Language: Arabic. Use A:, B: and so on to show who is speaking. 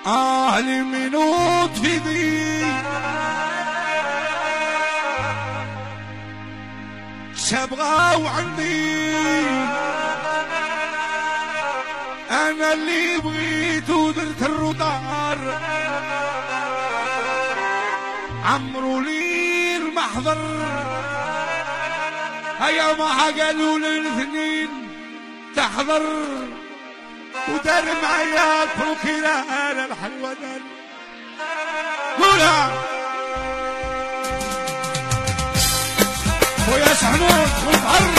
A: أهلي منوط في ذي شبغى وعندي أنا اللي بغيت ودرت الرطار عمرو لي المحضر هيا ما قالوا للاثنين تحضر ودار معايا بروكيلان الحلوة قولها ويا سحنون والبحر